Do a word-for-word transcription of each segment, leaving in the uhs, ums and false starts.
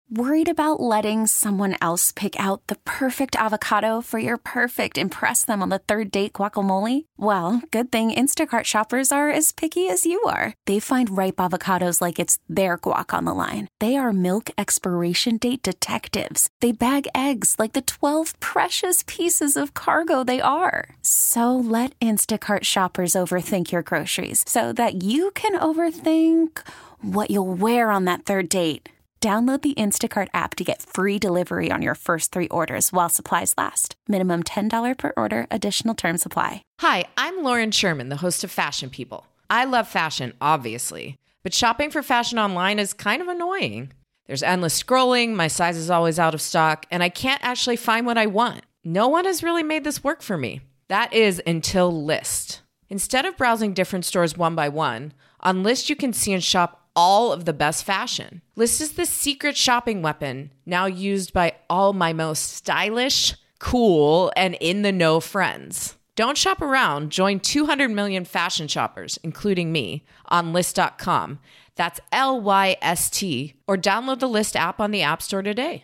Worried about letting someone else pick out the perfect avocado for your perfect impress them on the third date guacamole? Well, good thing Instacart shoppers are as picky as you are. They find ripe avocados like it's their guac on the line. They are milk expiration date detectives. They bag eggs like the twelve precious pieces of cargo they are. So let Instacart shoppers overthink your groceries so that you can overthink what you'll wear on that third date. Download the Instacart app to get free delivery on your first three orders while supplies last. Minimum ten dollars per order. Additional terms apply. Hi, I'm Lauren Sherman, the host of Fashion People. I love fashion, obviously, but shopping for fashion online is kind of annoying. There's endless scrolling, my size is always out of stock, and I can't actually find what I want. No one has really made this work for me. That is until Lyst. Instead of browsing different stores one by one, on Lyst you can see and shop all of the best fashion. Lyst is the secret shopping weapon now used by all my most stylish, cool, and in-the-know friends. Don't shop around. Join two hundred million fashion shoppers, including me, on Lyst dot com. That's L Y S T. Or download the Lyst app on the App Store today.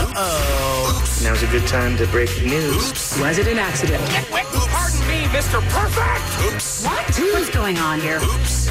Uh-oh. Oops. Now's a good time to break the news. Oops. Was it an accident? Pardon me, Mister Perfect! Oops. What? What's going on here? Oops.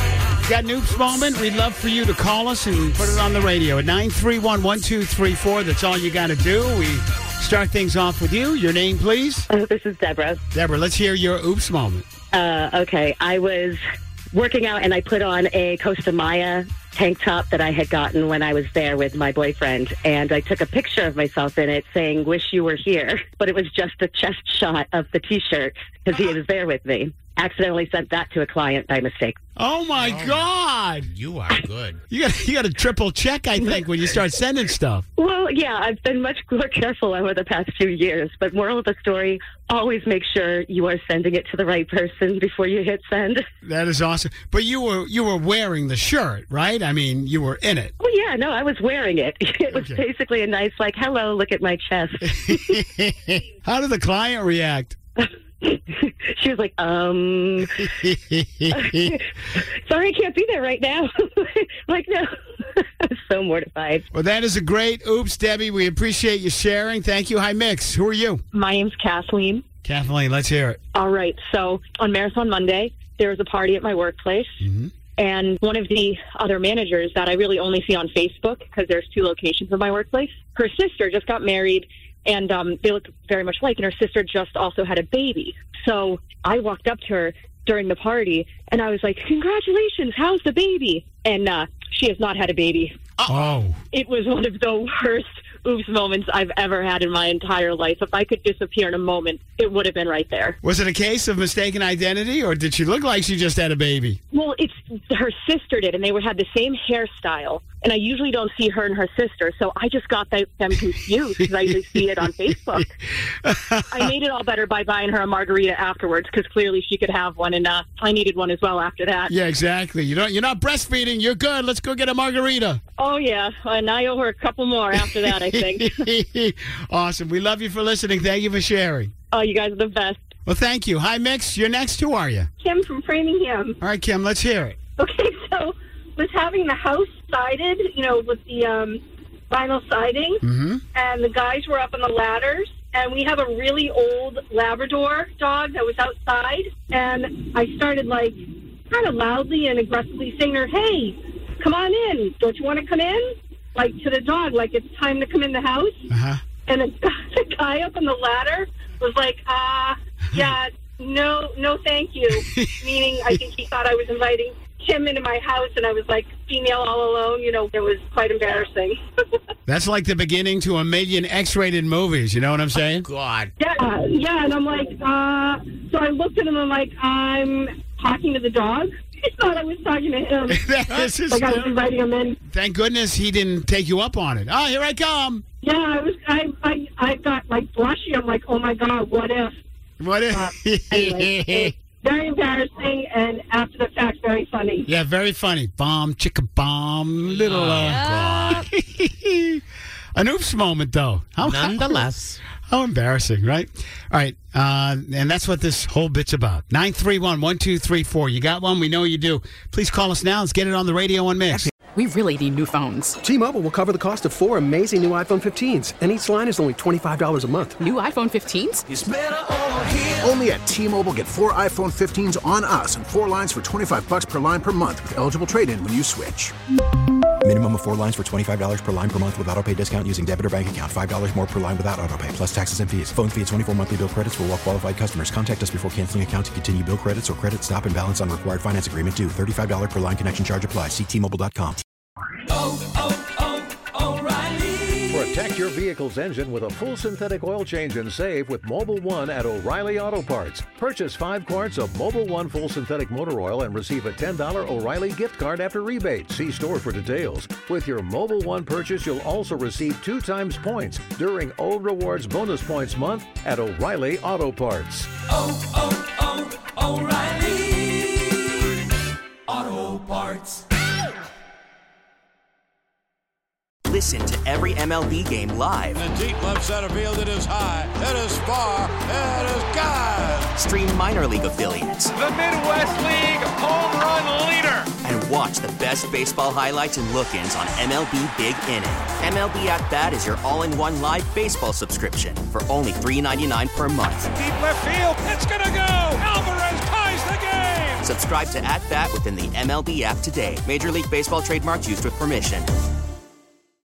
Got an oops moment? We'd love for you to call us and put it on the radio at nine three one, one two three four. That's all you got to do. We start things off with you. Your name, please? Uh, this is Deborah. Deborah, let's hear your oops moment. Uh, okay, I was working out and I put on a Costa Maya tank top that I had gotten when I was there with my boyfriend. And I took a picture of myself in it saying, wish you were here. But it was just a chest shot of the T-shirt because he was there with me. Accidentally sent that to a client by mistake. Oh, my oh, God. You are good. You got you got to triple check, I think, when you start sending stuff. Well, yeah, I've been much more careful over the past few years. But moral of the story, always make sure you are sending it to the right person before you hit send. That is awesome. But you were you were wearing the shirt, right? I mean, you were in it. Oh, yeah, no, I was wearing it. It was okay. Basically a nice, like, hello, look at my chest. How did the client react? She was like, um, sorry, I can't be there right now. Like, no. I was so mortified. Well, that is a great oops, Debbie. We appreciate you sharing. Thank you. Hi, Mix. Who are you? My name's Kathleen. Kathleen, let's hear it. All right. So on Marathon Monday, there was a party at my workplace. Mm-hmm. And one of the other managers that I really only see on Facebook, because there's two locations of my workplace, her sister just got married. And um, they look very much alike. And her sister just also had a baby. So I walked up to her during the party, and I was like, congratulations, how's the baby? And uh, she has not had a baby. Oh. It was one of the worst oops moments I've ever had in my entire life. If I could disappear in a moment, it would have been right there. Was it a case of mistaken identity, or did she look like she just had a baby? Well, it's her sister did, and they were, had the same hairstyle. And I usually don't see her and her sister, so I just got them confused because I usually see it on Facebook. I made it all better by buying her a margarita afterwards because clearly she could have one, and uh, I needed one as well after that. Yeah, exactly. You don't, you're not breastfeeding. You're good. Let's go get a margarita. Oh, yeah. And I owe her a couple more after that, I think. Awesome. We love you for listening. Thank you for sharing. Oh, you guys are the best. Well, thank you. Hi, Mix. You're next. Who are you? Kim from Framingham. All right, Kim, let's hear it. Okay, so was having the house sided, you know, with the um, vinyl siding, mm-hmm. and the guys were up on the ladders, and we have a really old Labrador dog that was outside, and I started, like, kind of loudly and aggressively saying to her, hey, come on in. Don't you want to come in? Like, to the dog, like, it's time to come in the house. Uh-huh. And the, the guy up on the ladder was like, uh, yeah, no, no thank you, meaning I think he thought I was inviting him into my house, and I was like female all alone. You know, it was quite embarrassing. That's like the beginning to a million X-rated movies. You know what I'm saying? Oh, God. Yeah, uh, yeah, and I'm like, uh, so I looked at him and I'm like, I'm talking to the dog. I thought I was talking to him. This is like I was inviting him in. Thank goodness he didn't take you up on it. Oh, here I come. Yeah, I was. I I, I got like blushy. I'm like, oh my God, what if? What if? Uh, anyway, very embarrassing, and after the fact, very funny. Yeah, very funny. Bomb, chicka bomb, little. Uh, An oops moment, though. How, Nonetheless. How embarrassing, right? All right, uh, and that's what this whole bit's about. nine three one, one two three four. You got one? We know you do. Please call us now. Let's get it on the radio on Mix. We really need new phones. T-Mobile will cover the cost of four amazing new iPhone fifteens, and each line is only twenty-five dollars a month. New iPhone fifteens? It's better over here. Only at T-Mobile, get four iPhone fifteens on us and four lines for twenty-five bucks per line per month with eligible trade-in when you switch. Minimum of four lines for twenty-five dollars per line per month with autopay discount using debit or bank account. five dollars more per line without autopay, plus taxes and fees. Phone fee at twenty-four monthly bill credits for well-qualified customers. Contact us before canceling account to continue bill credits or credit stop and balance on required finance agreement due. thirty-five dollars per line connection charge applies. See T Mobile dot com. Oh, oh, oh, O'Reilly. Protect your vehicle's engine with a full synthetic oil change and save with Mobil one at O'Reilly Auto Parts. Purchase five quarts of Mobil one full synthetic motor oil and receive a ten dollars O'Reilly gift card after rebate. See store for details. With your Mobil one purchase, you'll also receive two times points during O Rewards Bonus Points Month at O'Reilly Auto Parts. Oh, oh, oh, O'Reilly Auto Parts. Listen to every M L B game live. In the deep left center field, it is high, it is far, it is gone. Stream minor league affiliates. The Midwest League home run leader. And watch the best baseball highlights and look-ins on M L B Big Inning. M L B At Bat is your all-in-one live baseball subscription for only three dollars and ninety-nine cents per month. Deep left field, it's gonna go. Alvarez ties the game. Subscribe to At Bat within the M L B app today. Major League Baseball trademarks used with permission.